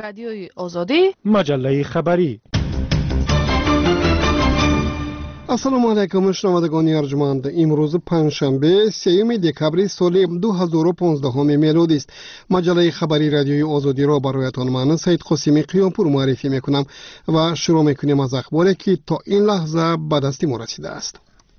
رادیوی آزادی مجله خبری. السلام علیکم شنوندگان ارجمند. امروز پنجشنبه 3 دکبر سال 2015 میلادی است. مجله خبری رادیوی آزادی را برایتان من سید قاسمی قیامپور معرفی میکنم و شروع میکنیم از اخباری که تا این لحظه به دست ما رسیده است.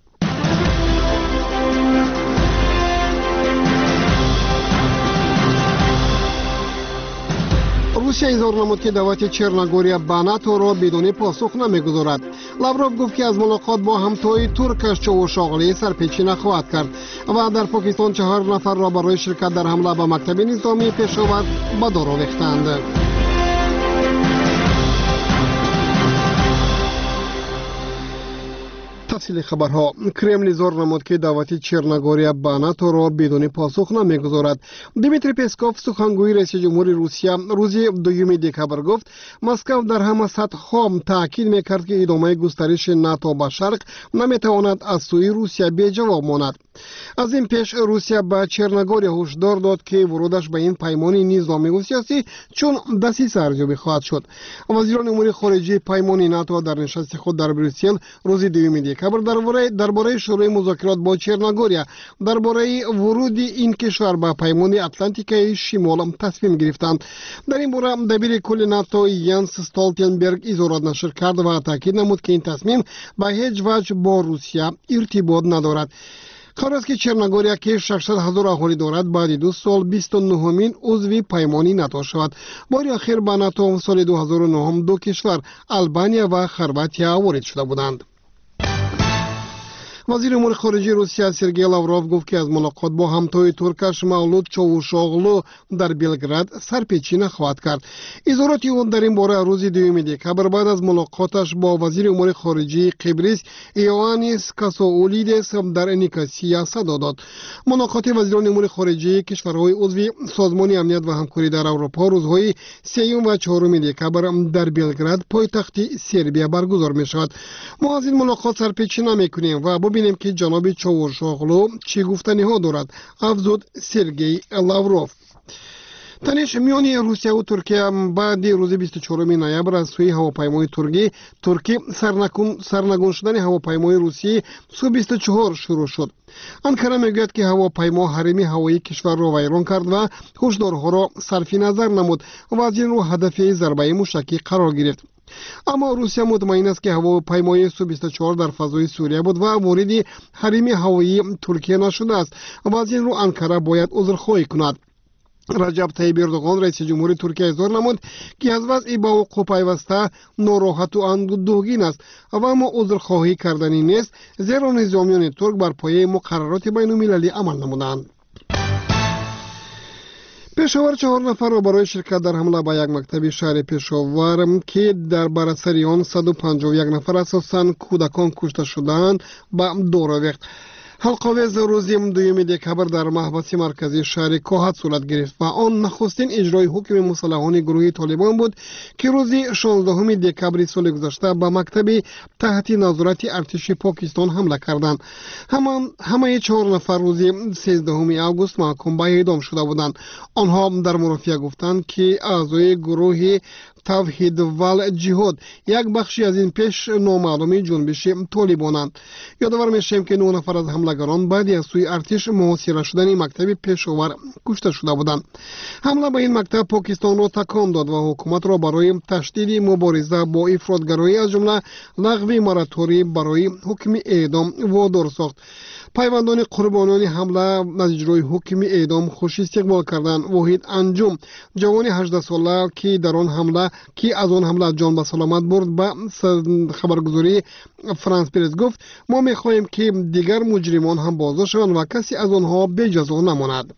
روسیه اظهار نمود که دعوت چرنگوریا به ناتو را بدون پاسخ نمیگذارد. لاوروف گفت که از ملاقات با همتای ترکش چاوشاغلی سرپیچی نخواهد کرد و در پاکستان 4 نفر را برای شرکت در حمله به مکتب نظامی پشاور به دار آویختند. تفصیل خبرها. کرملین اظهار نمود که دعوت چرنگوریا به ناتو را بدون پاسخ نمیگذارد. دیمیتری پسکوف سخنگوی رئیس جمهور روسیه روز 2 دکبر گفت مسکو در همه سطح‌ها تاکید میکرد که ادامه گسترش ناتو به شرق نمیتواند از سوی روسیه بی جواب ماند. از این پیش روسیه به چرنگوریا هشدار داد که ورودش به این پیمان نظامی و سیاسی چون دسیسه ارزیابی خواهد شد. وزیران امور خارجه پیمان ناتو در نشست خود در بریسل روز 2 دکبر درباره شروع مذاکرات با چرنگوریا درباره ورود این کشور به پیمان اتلانتیک شمال تصمیم گرفتند. در این باره دبیر کل ناتو ینس استولتنبرگ اظهارات نشر کرد و تاکید نمود که این تصمیم به هیچ وجه با روسیه ارتباط ندارد. قرار است که چرنگوریا که 600,000 اهالی دارد بعد 2 سال 29مین عضو پیمانی ناتو شود. بار اخیر به ناتو سال 2009 دو کشور البانیا و خرواطیا وارد شده بودند. وزیر امور خارجه روسیه سرگئی لاوروف گفت که از ملاقات با همتای ترکش مولود چاوشاغلو در بلگراد سرپیچی نخواهد کرد. اظهارات او در این باره روز 2 دکبر بعد از ملاقاتش با وزیر امور خارجه قبرس ایوانیس کاساولیدس در نیکوسیا صدا داد. ملاقات وزیران امور خارجه کشورهای عضو سازمان امنیت و همکاری در اروپا روزهای 3 و 4 دکبر در بلگراد پایتخت سربیا برگزار می شود. ما از این ملاقات سرپیچی نمی‌کنیم و ببینیم که جناب چاوشاغلو چه گفتنی ها دارد، افزود سرگئی لاوروف. تنش میان روسیه و ترکیه بعد روز 24 نوامبر از سوی هواپیمای ترکی سرنگون شدن هواپیمای روسی سو 24 شروع شد. انکره میگوید که هواپیما حریم هوایی کشور را ویران کرد و هشدارها را صرف نظر نمود و از این رو هدف ضربه موشکی قرار گرفت. اما روسیه مطمئن است که هواپیمای سو 24 در فضای سوریه بود و وارد حریم هوایی ترکیه نشده است و از این رو انکره باید عذرخواهی کند. رجب طیب اردوغان رئیس جمهور ترکیه اظهار نمود که از وضع با وقوع پیوسته ناراحت و اندوهگین است و اما عذرخواهی کردنی نیست، زیرا نظامیان ترک بر پایه مقررات بین المللی عمل نمودند. پشاور 4 نفر را برای شرکت در حمله به یک مکتب شهر پشاور که در بر اثر آن 151 نفر اساساً کودکان کشته شدند به دار آویخت. حلقاویز روز 2 دکبر در محبس مرکزی شهر کوهات صورت گرفت و آن نخستین اجرای حکم مسلحان گروه طالبان بود که روز 16 دکبر سال گذشته به مکتب تحت نظارت ارتش پاکستان حمله کردند. همه 4 نفر روز 13 آگوست محکوم به اعدام شده بودند. آنها در مرافعه گفتند که اعضای گروه توحید ول جهاد یک بخشی از این پیش نامعلوم جنبش طالبانند. یادآور میشیم که 9 نفر از حملگران بعد از سوی ارتش محاصره شدن مکتب پشاور کشته شده بودند. حمله به این مکتب پاکستان را تکان داد و حکومت را برای تشدید مبارزه با افراطگرایی از جمله لغو موراتوری برای حکم اعدام وادار ساخت. پیوندان قربانیان حمله از اجرای حکم اعدام خوش استقبال کردند. واحد انجم جوان 18 ساله که در آن حمله از آن حمله جان به سلامت برد به خبرگزاری فرانس پرس گفت ما می‌خواهیم که دیگر مجرمان هم بازداشت شوند و کسی از آنها بی جزا نماند.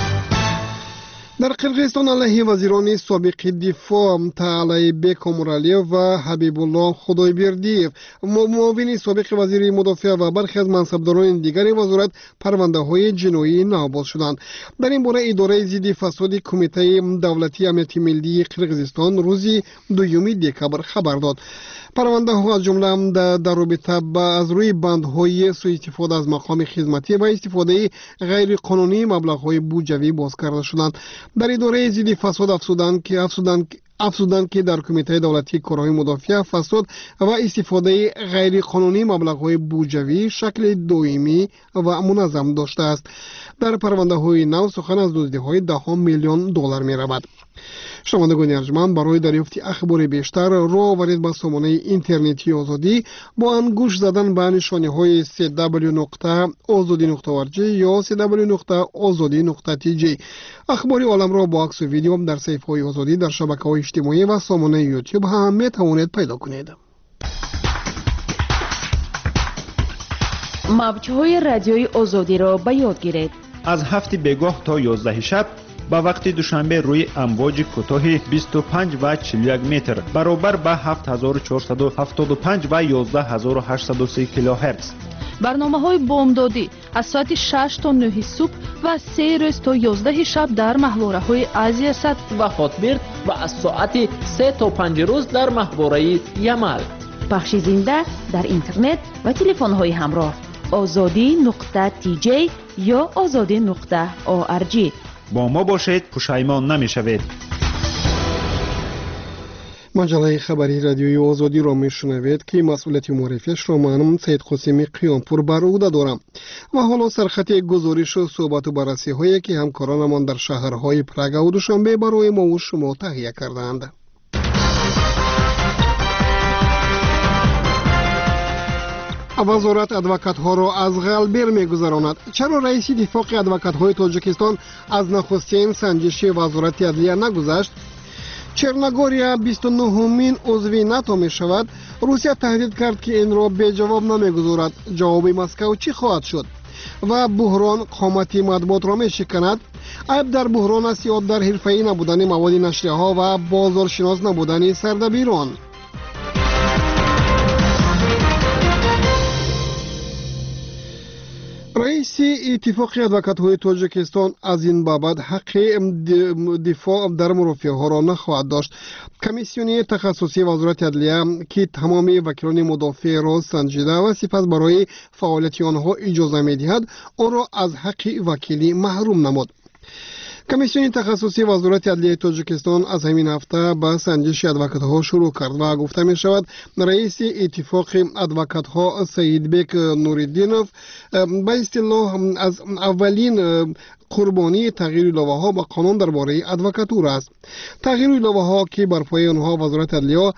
در قرقیزستان علیه وزیران سابق دفاع طالبک امرالیف و حبیب الله خدایبردیف، معاون سابق وزیر مدافع و برخی از منصبداران دیگر وزارت پرونده‌های جنایی نوباز شدند. در این باره اداره ضد فساد کمیته دولتی امنیت ملی قرقیزستان روز 2 دکبر خبر داد. پرونده ها از جمله در رابطه با از روی بندهای سوء استفاده از مقام خدمتی و استفاده غیر قانونی مبلغ های بودجوی باز کرده شدند. در اداره ضد فساد افزودند که در کمیته دولتی کارهای مدافع فساد و استفاده غیر قانونی مبلغ‌های بودجوی شکل دائمی و منظم داشته است. در پرونده‌های نو سخن از دزدی‌های ده میلیون دلار می‌رود. شنوندگان ارجمند، برای دریافت اخبار بیشتر راه آورید به سامانه اینترنتی آزادی با انگوش زدن به نشانه‌های www.azadi.org یا www.azadi.tg. اخبار عالم را با عکس و ویدیو در صفحه‌های آزادی در شبکه‌های اجتماعی و سامانه یوتیوب هم می‌توانید پیدا کنید. موج‌های رادیوی آزادی را به یاد گیرید. از 7 بگاه تا 11 شب با وقت دوشنبه روی امواج کوتاه 25 و 41 متر برابر با 7475 و 11830 کیلوهرتز. برنامه‌های بامدادی از ساعت 6 تا 9 صبح و 3 روز تا 11 شب در محوره‌های آسیا صد و خاطبرد و از ساعت 3 تا 5 روز در محوره یمل. پخش زنده در اینترنت و تلفن‌های همراه azadi.tj یا azadi.org. با ما باشید، پشیمان نمی‌شوید. مجله خبری رادیوی آزادی را میشنوید که مسئولیت معرفیش را من سید قاسمی قیامپور بر عهده دارم و حالا سرخط گزارش و صحبت و بررسی هایی که همکارانمان در شهرهای پراگ و دوشنبه برای ما و شما تهیه کردند. وزارت ادوکات ها را از غلبیر میگذراند. چرا رئیس اتفاق ادوکات های تاجیکستان از نخستین سنجش وزارت عدلیه نگذشت؟ چرنگوریا 29مین عضو ناتو می شود. روسیه تهدید کرد که این را به جواب نمیگذارد. جواب مسکو چی خواهد شد؟ و بحران قامتی مطبوعات را می شکند. عیب در بحران است یا در حرفه‌ای نبودن مواد نشریه ها و بازارشناس نبودن سردبیران؟ رئیس اتفاق ادوکات های تاجیکستان از این بابت حق دفاع در مرافعه ها را نخواهد داشت. کمیسیون تخصصی وزارت عدلیه که تمام وکیلان مدافع را سنجیده و سپس برای فعالیت آنها اجازه می دهد آن را از حق وکیلی محروم نمود. کمیسیون تخصصی وزارت عدلیه تاجیکستان از همین هفته با سنجش ادوکات ها شروع کرد و گفته می شود رئیس اتفاق ادوکات ها سیدبک نوردینوف به اصطلاح از اولین قربانی تغییر ایلاوه ها با قانون درباره ادوکاتور است. تغییر ایلاوه ها که بر پایه آنها وزارت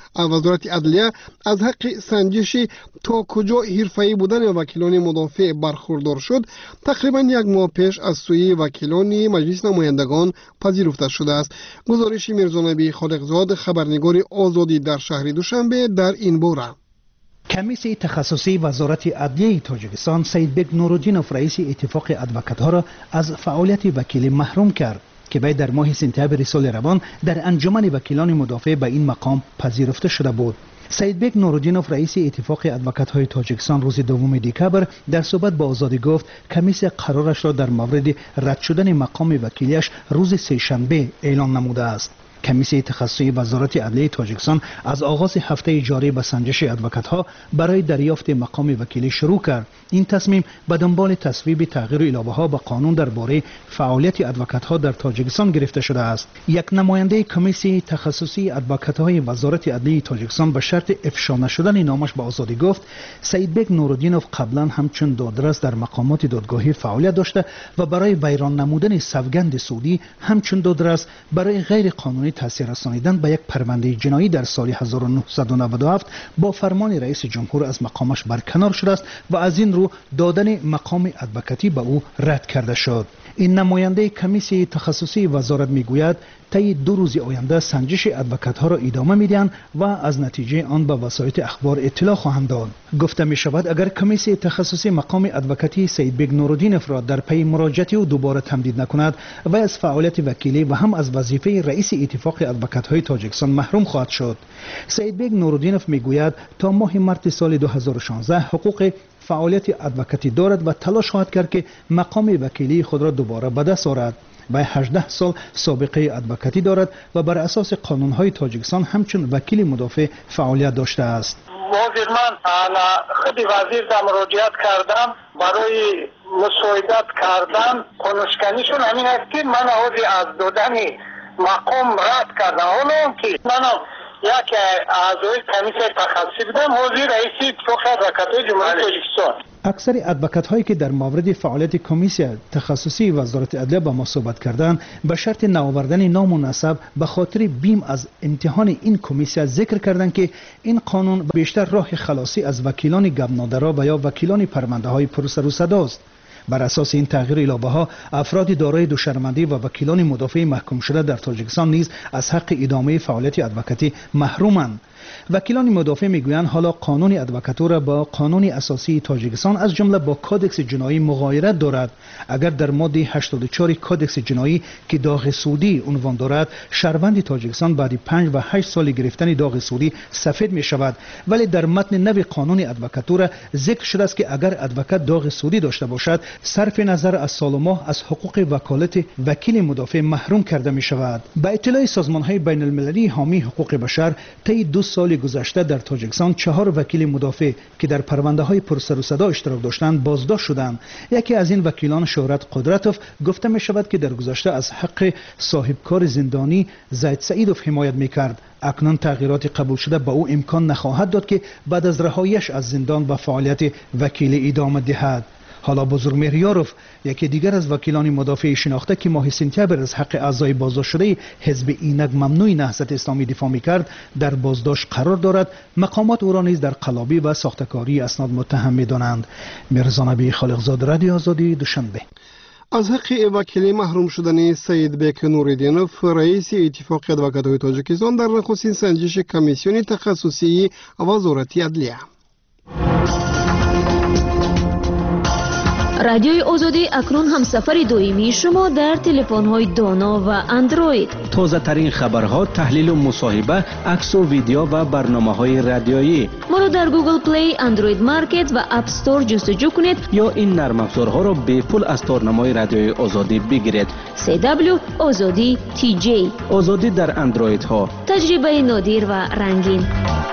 عدلیه از حق سنجش تا کجا حرفه‌ای بودن وکیلان مدافع برخوردار شد تقریبا یک ماه پیش از سوی وکیلان مجلس نمایندگان پذیرفته شده است. گزارش میرزانبی خالقزاد، خبرنگار آزادی در شهر دوشنبه در این باره. کمیسیون تخصصی وزارت عدلیه تاجیکستان سیدبک نورالدینوف رئیس اتفاق ادوکات ها را از فعالیت وکیلی محروم کرد که وی در ماه سپتامبر سال روان در انجمن وکیلان مدافع به این مقام پذیرفته شده بود. سیدبک نورالدینوف رئیس اتفاق ادوکات های تاجیکستان روز 2 دکبر در صحبت با آزادی گفت کمیسیون قرارش را در مورد رد شدن مقام وکیلیش روز سه‌شنبه اعلان نموده است. کمیسیون تخصصی وزارت عدلیه تاجیکستان از آغاز هفته جاری به سنجش ادوکات ها برای دریافت مقام وکیلی شروع کرد. این تصمیم به دنبال تصویب تغییر ایلاوه ها به قانون درباره فعالیت ادوکات ها در تاجیکستان گرفته شده است. یک نماینده کمیسیون تخصصی ادوکات های وزارت عدلیه تاجیکستان به شرط افشا نشدن نامش به آزادی گفت سیدبک نورالدینوف قبلا همچون دادرس در مقامات دادگاهی فعالیت داشته و برای ویران نمودن سوگند سعودی همچون دادرس برای غیر قانونی تاثیر رسانیدن به یک پرونده جنایی در سال 1997 با فرمان رئیس جمهور از مقامش برکنار شده است و از این رو دادن مقام ادوکاتی به او رد کرده شد. این نماینده کمیسیون تخصصی وزارت میگوید طی 2 روز آینده سنجش ادوکات ها را ادامه میدهند و از نتیجه آن به وسایل اخبار اطلاع خواهند داد. گفته می شود اگر کمیسیون تخصصی مقام ادوکاتی سیدبک نورالدینوف را در پی مراجعه او دوباره تمدید نکند و از فعالیت وکیلی و هم از وظیفه رئیس اتفاق ادوکات های تاجیکستان محروم خواهد شد. سیدبک نورالدینوف میگوید تا ماه مارس سال 2016 حقوق فعالیت ادوکاتی دارد و تلاش خواهد کرد که مقام وکیلی خود را دوباره به دست آورد. و 18 سال سابقه ادوکاتی دارد و بر اساس قانون‌های تاجیکستان همچون وکیل مدافع فعالیت داشته است. من خود وزیر در مراجعت کردم برای مساعدت کردن کنشکنیشون همین است که من از دادن مقام رد کردن. حالا که منم یک اعضای کمیته تخصصی بودم، حاضر رئیس اتفاق ادوکات‌های جمهوری تاجیکستان. اکثر ادوکات هایی که در مورد فعالیت کمیسیون تخصصی وزارت عدلیه با ما صحبت کردند به شرط نآوردن نام و نسب به خاطر بیم از امتحان این کمیسیون ذکر کردند که این قانون بیشتر راه خلاصی از وکیلان گبنادرا و یا وکیلان پرونده های پرسر و صدا است. بر اساس این تغییر ایلابه ها افراد دارای دوشرمندی و وکیلان مدافع محکوم شده در تاجیکستان نیز از حق ادامه فعالیت ادوکاتی محرومند. وکیلان مدافع میگویند حالا قانون ادوکاتور با قانون اساسی تاجیکستان از جمله با کادکس جنایی مغایرت دارد. اگر در ماده 84 کادکس جنایی که داغ سودی عنوان دارد، شهروند تاجیکستان بعد 5 و 8 سال گرفتن داغ سودی سفید می شود، ولی در متن نو قانون ادوکاتور ذکر شده است که اگر ادوکات داغ سودی داشته باشد، صرف نظر از سال و ماه از حقوق وکالت وکیل مدافع محروم کرده می شود. با اطلاع سازمان های بین المللی حامی حقوق بشر، طی 2 سال گذشته در تاجیکستان 4 وکیل مدافع که در پرونده های پرسر و صدا اشتراک داشتند بازداشت شدند. یکی از این وکیلان شهرت قدرتوف گفته می شود که در گذشته از حق صاحبکار زندانی زید سعیدوف حمایت می کرد. اکنون تغییرات قبول شده به او امکان نخواهد داد که بعد از رهاییش از زندان به فعالیت وکیلی ادامه دهد. حالا بزرگمهر یاروف، یکی دیگر از وکیلان مدافع شناخته که ماه سپتامبر از حق اعضای بازداشت شده حزب اینک ممنوع نهضت اسلامی دفاع می‌کرد، در بازداشت قرار دارد. مقامات او را نیز در قلابی و ساختکاری اسناد متهم می‌دانند. میرزا نبی خالقزاد، رادیو آزادی، دوشنبه. از حق وکیلی محروم شدن سید بیک نوریدینوف، رئیس اتفاق ادوکات‌های تاجیکستان، در نخستین سنجش کمیسیون تخصصی وزارت عدلیه. رادیوی آزادی اکنون هم سفر دویمی شما در تلفن‌های دانا و اندروید. تازه ترین خبرها، تحلیل و مصاحبه، عکس و ویدیو و برنامه‌های رادیویی. ما را در گوگل پلی، اندروید مارکت و اپ استور جستجو کنید یا این نرم افزارها را به پول از تارنمای رادیوی آزادی بگیرید. CW آزادی TJ، آزادی در اندروید ها، تجربه نادر و رنگین.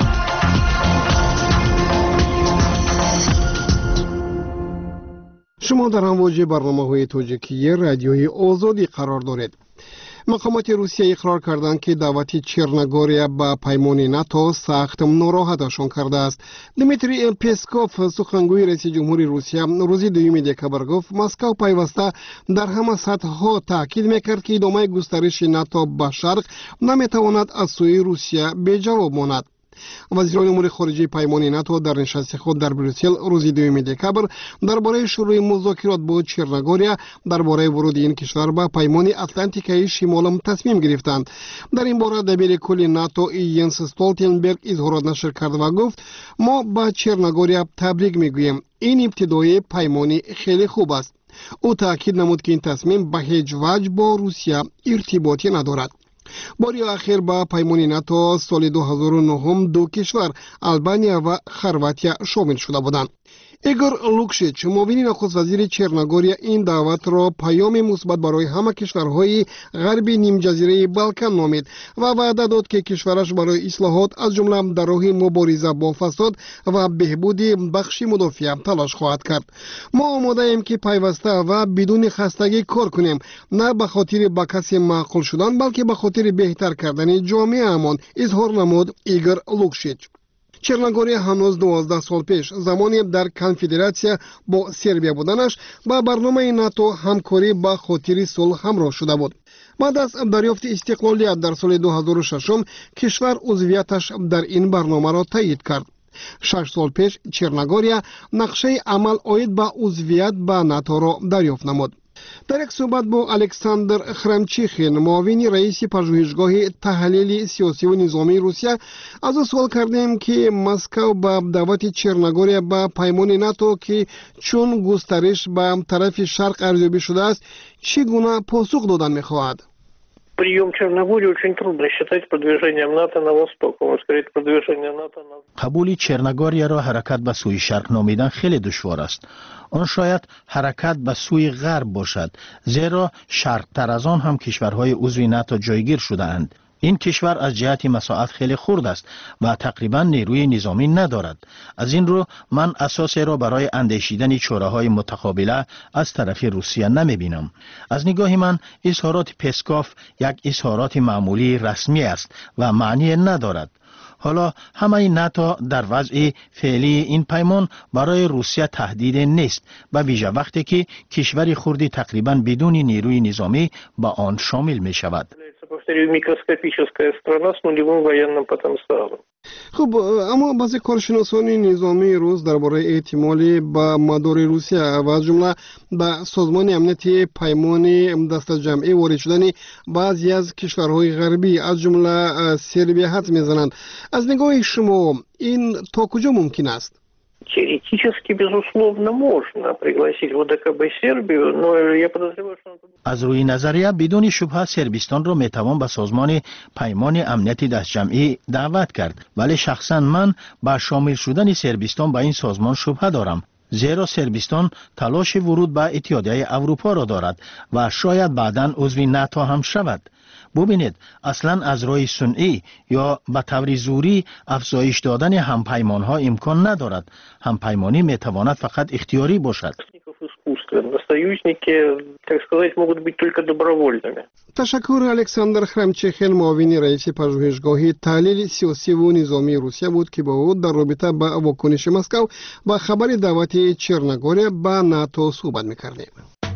شما در امواج برنامه‌های تاجیکی رادیوی آزادی قرار دارید. مقامات روسیه اقرار کردند که دعوت چرنگوریا به پیمان ناتو سخت ناراحتشان کرده است. دمیتری پسکوف، سخنگوی رئیس جمهوری روسیه، روز 2 دکمبر گفت مسکو پیوسته در همه سطح‌ها تاکید می‌کرد که ادامه گسترش ناتو به شرق نمی‌تواند از سوی روسیه بی جواب ماند. وزیران امور خارجه پیمان ناتو در نشست خود در بریسل روز 2 دکمبر درباره شروع مذاکرات با چرنگوریا درباره ورود این کشور به پیمان اتلانتیکای شمال تصمیم گرفتند. در این باره دبیر کل ناتو ینس استولتنبرگ اظهارات نشر کرد و گفت ما با چرنگوریا تبریک میگوییم، این ابتدای پیمانی خیلی خوب است. او تاکید نمود که این تصمیم به هیچ وجه با روسیه ارتباطی ندارد. باری آخر با پیمان ناتو سال 2009 دو کشور آلبانیا و خرواتیا شامل شده بودند. ایگور لوکشیچ، معاون نخست وزیر چرنگوریا، این دعوت را پیام مثبت برای همه کشورهای غربی نیم جزیره بالکان نامید و وعده داد که کشورش برای اصلاحات از جمله در راه مبارزه با فساد و بهبود بخش مدافع تلاش خواهد کرد. ما آماده ایم که پیوسته و بدون خستگی کار کنیم، نه به خاطر به کسی معقول شدن بلکه به خاطر بهتر کردن جامعه امان، اظهار نمود ایگور لوکشیچ. چرنگوریا هنوز 12 سال پیش زمانی در کنفدراسیون با سربیا بودنش با برنامه ناتو همکاری با خاطر صلح همراه شده بود. بعد از دریافت استقلالیت در سال 2006 کشور عضویتش در این برنامه را تایید کرد. 6 سال پیش چرنگوریا نقشه عمل عاید به عضویت به ناتو را دریافت نمود. در یک صحبت با الکساندر خرمچیخین، معاون رئیس پژوهشگاه تحلیل سیاسی و نظامی روسیه، از او سوال کردیم که مسکو با دعوت چرنگوریا به پیمان ناتو که چون گسترش به طرف شرق ارزیابی شده است چگونه پاسخ دادن می‌خواهد. Прием Черногории очень трудно считать продвижением НАТО на восток. Он скорее продвижение НАТО на... قبول چرنگوریا را حرکت به سوی شرق نامیدن خیلی دشوار است. آن شاید حرکت به سوی غرب باشد، زیرا شرق‌تر از آن هم کشورهای عضو ناتو جایگیر شده اند. این کشور از جهت مساحت خیلی خرد است و تقریبا نیروی نظامی ندارد. از این رو من اساسی را برای اندیشیدن چاره‌های متقابله از طرف روسیه نمی‌بینم. از نگاه من اظهارات پسکوف یک اظهارات معمولی رسمی است و معنی ندارد. حالا همه ناتو در وضع فعلی این پیمان برای روسیه تهدید نیست، به ویژه وقتی که کشور خردی تقریبا بدون نیروی نظامی به آن شامل می شود. خب اما بعضی کارشناسان نظامی روس درباره احتمال با مدار روسیه و از جمله به سازمان امنیتی پیمان دست جمعی وارد شدن بعضی از کشورهای غربی از جمله سربیا حدس میزنند. از نگاه شما این تا کجا ممکن است؟ Теоретически, безусловно, можно пригласить в ОДКБ Сербию, но я подозреваю, что... از روی نظریه بدون شبهه سربستان را میتوان به سازمان پیمان امنیتی دست جمعی دعوت کرد، ولی شخصا من با شامل شدن سربستان به این سازمان شبهه دارم، زیرا سربستان تلاش ورود به اتحادیه اروپا را دارد و شاید بعداً عضو ناتو هم شود. ببینید، اصلا از راه صنعی یا به طور زوری افزایش دادن همپیمان ها امکان ندارد. همپیمانی میتواند فقط اختیاری باشد. تشکر. الکساندر خرمچخل، معاون رئیس پژوهشگاه تحلیل سیاسی و نظامی روسیه بود که با او در رابطه با واکنش مسکو و خبر دعوت چرنگور به ناتو صحبت می‌کردیم.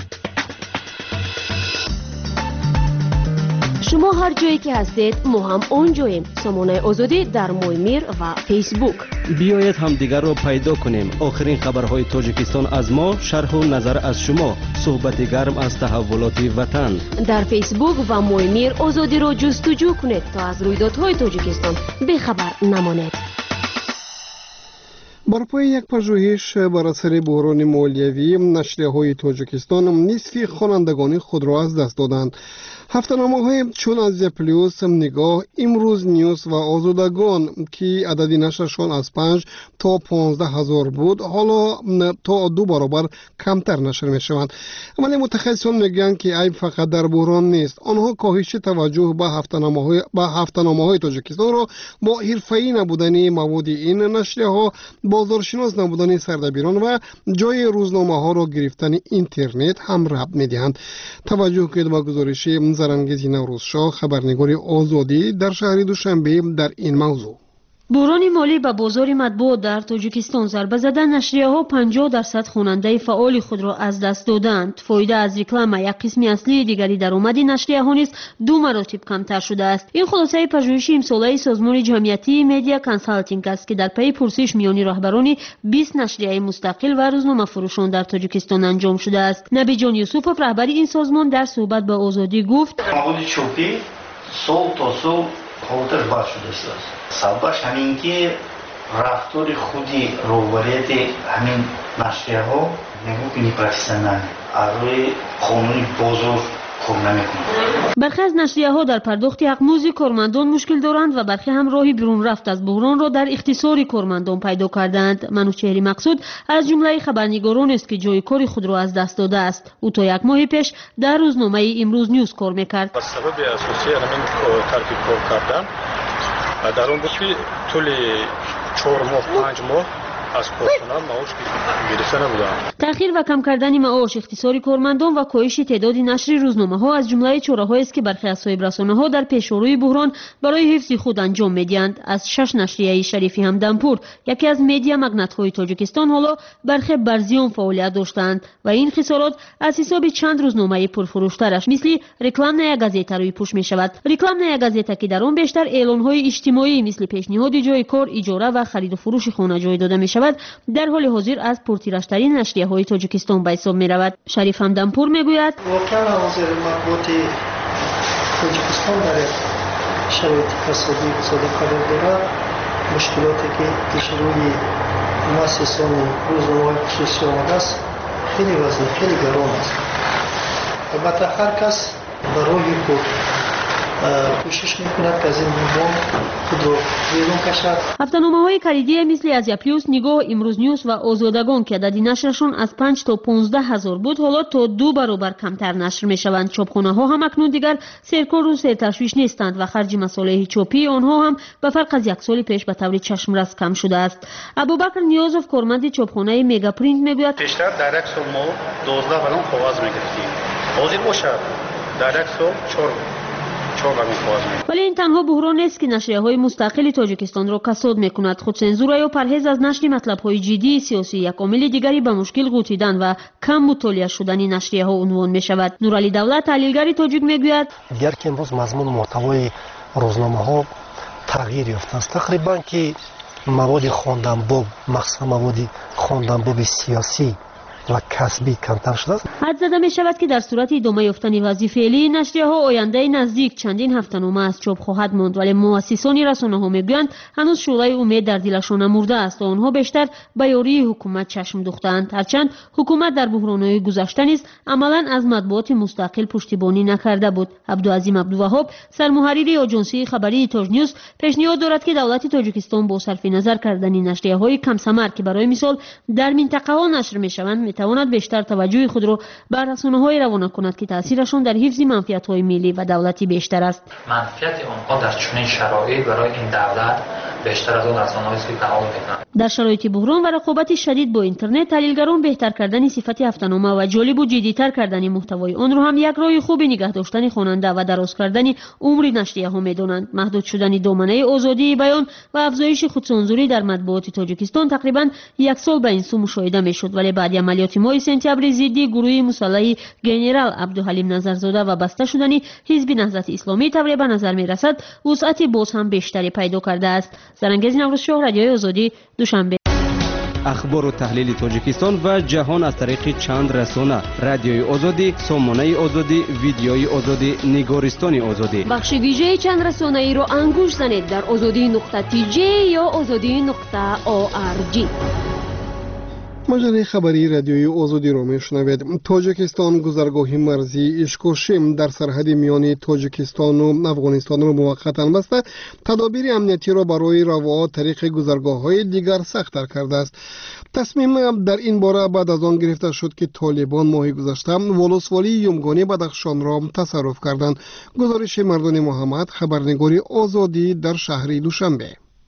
شما هر جایی که هستید ما هم اونجاییم. سامانه آزادی در مویمیر و فیسبوک. بیایید همدیگر را پیدا کنیم. آخرین خبرهای تاجیکستان از ما، شرح و نظر از شما، صحبت گرم از تحولات وطن. در فیسبوک و مویمیر آزادی را جستجو کنید تا از رویدادهای تاجیکستان بیخبر نمانید. بر پای یک پژوهش بر اثر بحران مالیوی، نشریه‌های تاجیکستان نصف خوانندگان خود را از دست دادند. هفته‌نامه‌های چون آزیا پلیوس، نگاه، امروز نیوز و آزادگان که عدد نشرشان از 5 تا 15 هزار بود، حالا تا 2 برابر کمتر نشر می‌شوند. ولی متخصصان میگن که عیب فقط در بحران نیست. آنها کاهش توجه به هفته‌نامه‌های تاجیکستان را با حرفه‌ای نبودن مواد این نشریه‌ها، بازارشناس نبودن سردبیران و جای روزنامه‌ها را گرفتن اینترنت هم ربط می‌دهند. توجه کنید به گزارش زرانگیز نوروزشاه، خبرنگار آزادی، در شهر دوشنبه در این موضوع. بحران مالی به بازار مطبوعات در تاجیکستان ضربه زده. نشریه‌ها 50% خواننده فعال خود را از دست دادند. فایده از رکلام یک قسم اصلی دیگری درآمد نشریه‌ها نیز 2 مراتب کمتر شده است. این خلاصه پژوهش امساله سازمان جمعیتی مدیا کانسالتینگ است که در پی پرسش میان رهبران 20 نشریه مستقل و روزنامه فروشان در تاجیکستان انجام شده است. نبی جان یوسفوف، رهبر این سازمان، در صحبت با آزادی گفت: مواد چوبی سال تا سال خودش باز شده است. سببش همین که رفتار خودی روبریت همین نشریه ها نگو پاکستان روی قانون بازار کار نمیکنه. برخی از نشریه ها در پرداخت حقوق کارمندان مشکل دارند و برخی هم راهی بیرون رفت از بحران را در اختصار کارمندان پیدا کردند. منوچهر مقصود از جمله خبرنگاران است که جای کار خود را از دست داده است. او تا 1 ماه پیش در روزنامه امروز نیوز کار میکرد. به سبب اساسی همین ترتیب کار کردن در اون بود که طول 4 ماه 5 ماه از کارکنان معاش گرفته نبودند. تأخیر و کم کردن معاش، اختصار کارمندان و کاهش تعداد نشر روزنامه‌ها از جمله چاره‌هایی است که برخی از صاحب رسانه‌ها در پیشروی بحران برای حفظ خود انجام می‌دهند. از 6 نشریه شریفی همدمپور، یکی از مدیا مگنت‌های تاجیکستان، حالا برخی بر زیان فعالیت داشتند و این خسارات از حساب چند روزنامه پرفروش‌ترش مثل رکلام نیا گازیتا روی پوش می‌شود. رکلام نیا گازیتا که در آن بیشتر اعلان‌های اجتماعی مثل پیشنهاد جای کار، اجاره و خرید و فروش خانه جای داده می‌شود، در حال حاضر از پرتیرش‌ترین نشریه‌های تاجیکستان به حساب می‌رود. شریف همدمپور میگوید: واقعا حاضر مطبوعات تاجیکستان در شرایط اقتصادی قرار دارد. مشکلاتی که پیش روی مؤسسان روزنامه‌های خصوصی آمده است خیلی وضع خیلی گران است. البته هر کس برای خود کوشش میکند که از این بحران خود رو بیرون کشد. هفته‌نامه‌های کلیدی مثل ازیا پلیوس، نگاه، امروز نیوز و آزادگان که عدد نشرشون از 5 تا 15,000 بود حالا تا 2 برابر کمتر نشر میشوند. چاپخانه‌ها هم اکنون دیگر سرکار و سرتشویش نیستند و خرج مصالح چاپی آنها هم به فرق از یک سال پیش به طور چشمرس کم شده است. ابوبکر نیازوف کارمند چاپخانه میگا پرینت میگوید پیشتر در یک سال ما 12 بالون کاغذ میگرفتیم. حاضر باشد در یک سال 4 ولی این تنها بحران نیست که نشریه‌های مستقل تاجیکستان را کساد می‌کند. خودسانسور یا پرهیز از نشر مطلب‌های جدی سیاسی یک عامل دیگری به مشکل غوطیدن و کم مطالعه شدن نشریه‌ها عنوان می‌شود. نورعلی دولت تحلیلگر تاجیک میگوید اگر که امروز مضمون محتوای روزنامه‌ها تغییر یافته است، تقریباً که مواد خواندنباب، مخصوصا مواد خواندنباب سیاسی و کسبی کمتر شده است. حد زده می شود که در صورت ادامه یافتن وضع فعلی نشریه‌ها آینده نزدیک چندین هفته‌نامه از چاپ خواهد ماند، ولی مؤسسان رسانه‌ها میگویند هنوز شعله امید در دلشان مرده است و آنها بیشتر به یاری حکومت چشم دوختند. هرچند حکومت در بحران‌های گذشته نیز عملاً از مطبوعات مستقل پشتیبانی نکرده بود. عبدالعظیم عبدالوهاب سرمحرر آژانسی خبری تاج نیوز پیشنهاد دارد که دولت تاجیکستان با صرف نظر کردن نشریه‌های کم ثمر که برای مثال در منطقه‌ها نشر می‌شوند میتواند بیشتر توجه خود را بر رسانه‌های روانه کند که تاثیرشان در حفظ منفعت‌های ملی و دولتی بیشتر است. منفعت آنها در چنین شرایط برای این دولت بیشتر از آن رسانه‌هایی است که فعال می‌کنند. در شرایط بحران و رقابت شدید با اینترنت، تحلیلگران بهتر کردن صفت هفته‌نامه و جالب و جدی‌تر کردن محتوای آن را هم یک راه خوب نگه داشتن خواننده و دراز کردن عمر نشریه‌ها می‌دانند. محدود شدن دامنه آزادی بیان و افزایش خودسانسوری در مطبوعات تاجیکستان تقریباً یک سال به این سو مشاهده می‌شد، ولی بعد عملیات ماه سپتامبر ضد گروه مسلح گنرال عبدالحلیم نظرزاده و بسته شدن حزب نهضت اسلامی طبعا به نظر می‌رسد وسعت باز هم بیشتری پیدا کرده است. زرنگز نوروزشاه، رادیوی آزادی، دوشنبه. اخبار و تحلیل تاجیکستان و جهان از طریق چند رسانه: رادیوی آزادی، سامانه آزادی، ویدیوی آزادی، نگارستان آزادی. بخش ویژه چند رسانه ای را انگوش زنید در azadi.tj یا azadi.org. مجله خبری رادیوی آزادی را میشنوید. تاجیکستان گذرگاه مرزی اشکوشیم در سرحد میان تاجیکستان و افغانستان را موقتا بسته تدابیر امنیتی را برای روا طریق گذرگاه‌های دیگر سخت‌تر کرده است. تصمیم در این باره بعد از آن گرفته شد که طالبان ماه گذشته ولسوالی یومگانی بدخشان را تصرف کردند. گزارش مردان محمد، خبرنگاری آزادی در شهر دوشنبه.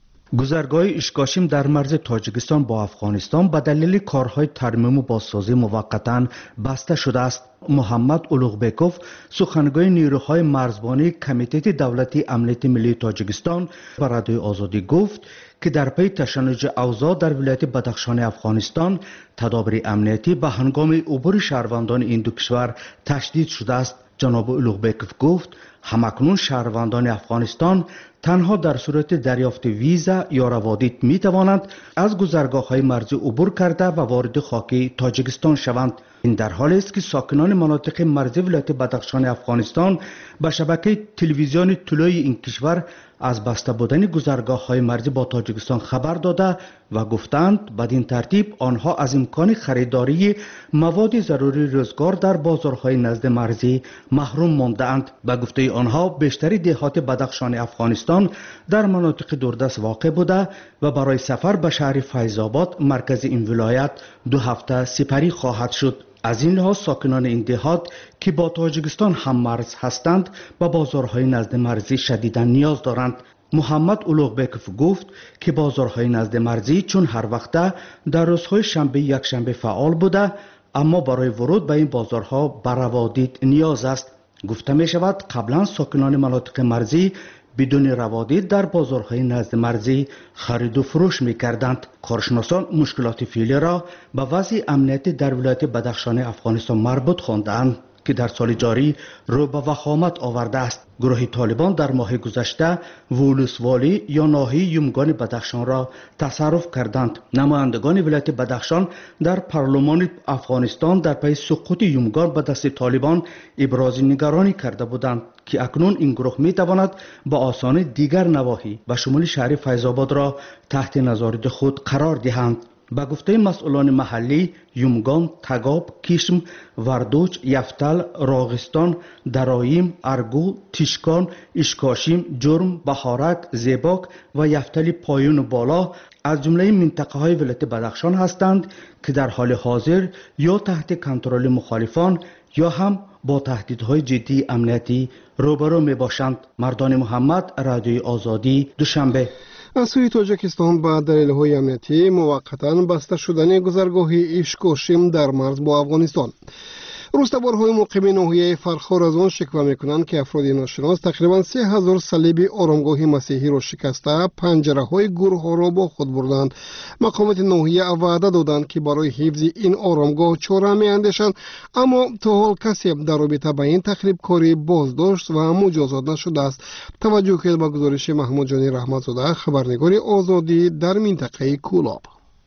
گذرگاه اشکاشیم در مرز تاجیکستان با افغانستان به دلیل کارهای ترمیم و بازسازی موقتا بسته شده است. محمد اولوغبکوف، سخنگوی نیروهای مرزبانی کمیته دولتی امنیت ملی تاجیکستان، به رادیوی آزادی گفت که در پی تشنج اوضاع در ولایت بدخشان افغانستان تدابیر امنیتی به هنگام عبور شهروندان این دو کشور تشدید شده است. جناب اولوغبکوف گفت همکنون شهروندان افغانستان تنها در صورت دریافت ویزا یا روادید می توانند از گذرگاه‌های مرزی عبور کرده و وارد خاک تاجیکستان شوند. این در حالی است که ساکنان مناطق مرزی ولایت بدخشان افغانستان به شبکه تلویزیون طلوعی این کشور از بسته بودن گذرگاه‌های مرزی با تاجیکستان خبر داده و گفتند بدین ترتیب آنها از امکان خریداری مواد ضروری روزگار در بازارهای نزد مرزی محروم مانده‌اند. به گفته آنها بیشتری دهات بدخشان افغانستان در مناطق دوردست واقع بوده و برای سفر به شهر فیض‌آباد مرکز این ولایت 2 هفته سپری خواهد شد. از این لحاظ ساکنان این دهات که با تاجیکستان هم مرز هستند و بازارهای نزد مرزی شدیداً نیاز دارند. محمد اولوغبکوف گفت که بازارهای نزد مرزی چون هر وقته در روزهای شنبه یک شنبه فعال بوده، اما برای ورود به این بازارها به روادید نیاز است. گفته می شود قبلا ساکنان مناطق مرزی بدون روادید در بازارهای نزد مرزی خرید و فروش می کردند. کارشناسان مشکلات فعلی را به وضع امنیتی در ولایت بدخشان افغانستان مربوط خواندند که در سال جاری رو به وخامت آورده است. گروه طالبان در ماه گذشته ولسوالی یا ناحیه یومگان بدخشان را تصرف کردند. نمایندگان ولایت بدخشان در پارلمان افغانستان در پی سقوط یومگان به دست طالبان ابراز نگرانی کرده بودند که اکنون این گروه می تواند با آسانی دیگر نواحی و شمول شهر فیض‌آباد را تحت نظارت خود قرار دهند. به گفته مسئولان محلی، یومگان، تگاب، کیشم، وردوچ، یفتل، راغستان، درایم، ارگو، تیشکان، اشکاشیم، جرم، بهارک، زیباک و یفتل پایون بالا از جمله منطقه های ولایت بدخشان هستند که در حال حاضر یا تحت کنترل مخالفان یا هم با تهدیدهای جدی امنیتی روبرو می باشند. مردان محمد، رادیوی آزادی، دوشنبه. از سوی تاجیکستان با دلیل‌های امنیتی موقتاً بسته شدن گذرگاهی اشکاشیم در مرز با افغانستان. روستابارهای مقیم ناحیه فرخار از آن شکوه میکنند که افراد ناشناس تقریباً 3000 صلیب آرامگاه مسیحی را شکسته پنجره‌های گورها را با خود بردند. مقامات ناحیه وعده دادند که برای حفظ این آرامگاه چاره می‌اندیشند، اما تا حال کسی در رابطه با این تخریب کاری بازداشت و مجازات نشده است. توجه کنید به گزارش محمود جانی رحمت‌زاده، خبرنگار آزادی در منطقه کولاب.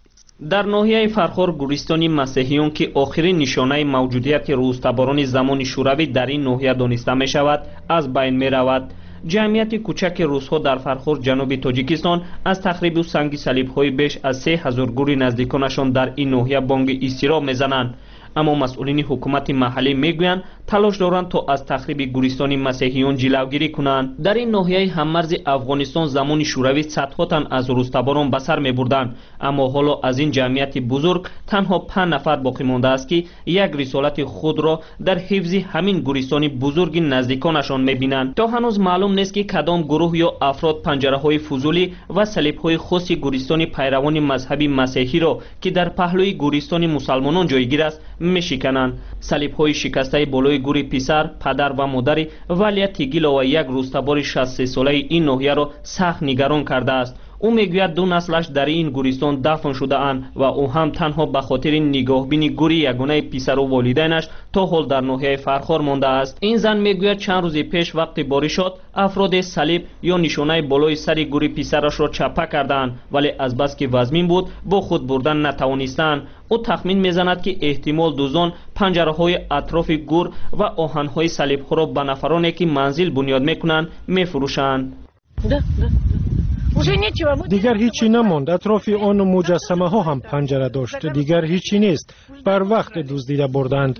در ناحیه فرخار گوریستانی مسیحیون که آخرین نشانه موجودیت روستاباران زمان شوروی در این ناحیه دانسته می شود از بین می رود. جمعیت کوچک روس‌ها در فرخار جنوب تاجیکستان از تخریب و سنگ صلیب‌های بیش از 3000 گوری نزدیکانشان در این ناحیه بانگ اضطراب می‌زنند. اما مسئولین حکومت محلی میگویند تلاش دارند تا از تخریب گوریستان مسیحیان جلوگیری کنند. در این ناحیه هممرز افغانستان زمان شوروی صدها تن از روستاباران به سر میبردند، اما حالا از این جمعیت بزرگ تنها 5 نفر باقی مانده است که یک رسالت خود را در حفظ همین گوریستان بزرگ نزدیکانشان میبینند. تا هنوز معلوم نیست که کدام گروه یا افراد پنجره‌های فضولی و صلیب‌های خاص گوریستان پیروان مذهب مسیحی را که در پهلوی گوریستان مسلمانان جایگیر است میشکنند. صلیب‌های شکسته بالای گوری پسر، پدر و مادر ولیعت تیگیلا و یک روستابار 63 ساله این ناحیه را سخت نگران کرده است. او میگوید 2 نسلش در این گوریستان دفن شده اند و او هم تنها به خاطر نگاهبین گوری یگانه پسر و والدینش تا حال در ناحیه فرخار مانده است. این زن میگوید چند روز پیش وقتی بارشات افراد صلیب یا نشانه بالای سر گوری پسرش را چپه کردند، ولی از بس که وزمین بود با خود بردن نتوانستند. او تخمین میزند که احتمال دوزان پنجره‌های اطراف گور و آهن‌های صلیب‌ها را به نفرانی که منزل بنیاد میکنند میفروشند. دیگر هیچی نماند. اطراف آن مجسمه ها هم پنجره داشت. دیگر هیچی نیست. بر وقت دزدیده بردند.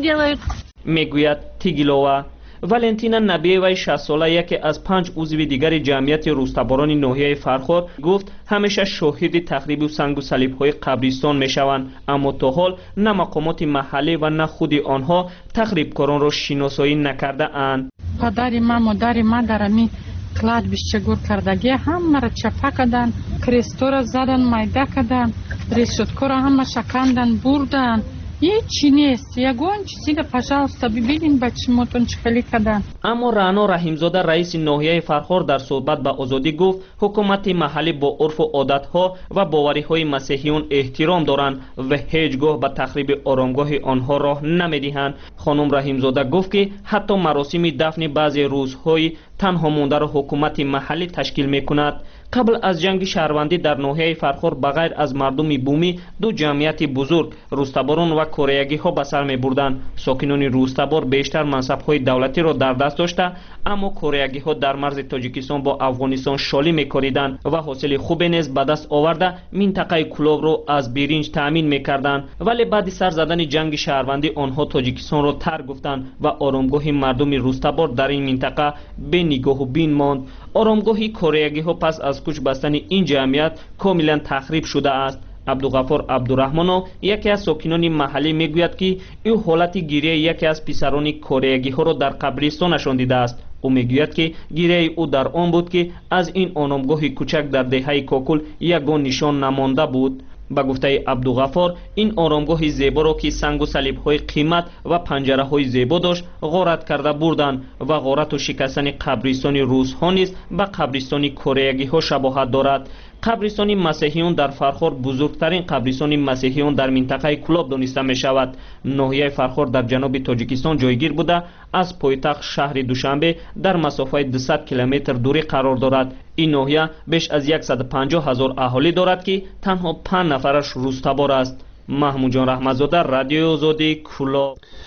میگوید تیگیلووا. ولنتینا نبیوی 60 ساله یکی از 5 عضو دیگر جمعیت روستاباران ناحیه فرخار گفت همیشه شاهد تخریب و سنگ و صلیب‌های قبرستان میشوند، اما تا حال نه مقامات محلی و نه خود آنها تخریبکاران را شناسایی نکرده اند. پدر ما مادر ما در امی کلادبیشه گور کردگی همه را چپه کردن، کریستو را زدن، میده کردن، ریشتکو را همه شکندن بردن. هیچی نیست. یگان چیزی را پشالستا ببینین بچه موتون چخلی کردن. اما رانا رحیمزاده رئیس ناحیه فرخار در صحبت با آزادی گفت حکومت محلی با عرف و عادتها و باوری‌های مسیحیان احترام دارند و هیچگاه به تخریب آرامگاه آنها راه نمیدهند. خانم رحیمزاده گفت که حتی مراسم دفن بعضی روزهای تنها مانده را حکومت محلی تشکیل میکند. قبل از جنگ شهروندی در ناحیه فرخار بغیر از مردم بومی 2 جمعیت بزرگ روستاباران و کوره‌ای ها به سر می‌بردند. ساکنان روستابار بیشتر منصب‌های دولتی را در دست داشته، اما کوره‌ای ها در مرز تاجیکستان با افغانستان شالی می‌کردند و حاصل خوبی نیز به دست آورده منطقه کولاب را از برنج تامین می‌کردند. ولی بعد سر زدن جنگ شهروندی آنها تاجیکستان را ترک گفتند و آرامگاه مردم روستابار در این منطقه به نگاه و بین ماند. آرامگاه کوره‌ای ها پس از کوچ بستن این جمعیت کاملا تخریب شده است. عبدالغفار عبدالرحمن یکی از ساکنان محلی میگوید که او حالت گریه یکی از پسران کوره‌ای ها را در قبرستانشان دیده است. او میگوید که گریه او در آن بود که از این آرامگاه کوچک در دهه کاکل یگان نشان نمانده بود. با گفته عبدالغفار این آرامگاه زیبا را که سنگ و صلیب‌های قیمت و پنجره‌های زیبا داشت غارت کرده بردند و غارت و شکستن قبرستان روس‌ها نیز به قبرستان کوره‌ای‌ها شباهت دارد. قبرستان مسیحیان در فرخار بزرگترین قبرستان مسیحیان در منطقه کولاب دانسته می شود. ناحیه فرخار در جنوب تاجیکستان جایگیر بوده از پایتخت شهر دوشنبه در مسافت 200 کیلومتر دوری قرار دارد. این ناحیه بیش از 150,000 اهالی دارد که تنها 5 نفرش روستابار است. محمود جان رحمت‌زاده، رادیوی آزادی، کولاب.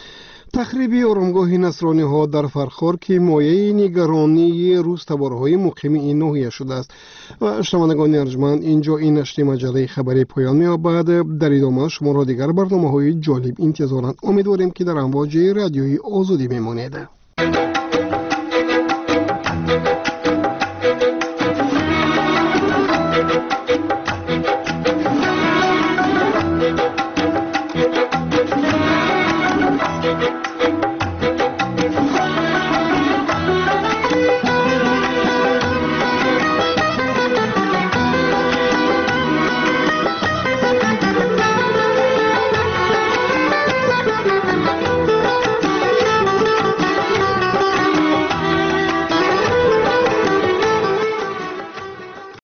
تخریب آرامگاه نصرانی ها در فرخار که مایه نگرانی روزتبارهای مقیم این ناحیه شده است. و شنوندگان ارجمند، اینجا این نشر مجله خبری پایان می‌یابد. در ادامه شما را دیگر برنامه‌های جالب انتظارند. امیدواریم که در امواج رادیوی آزادی بمانید.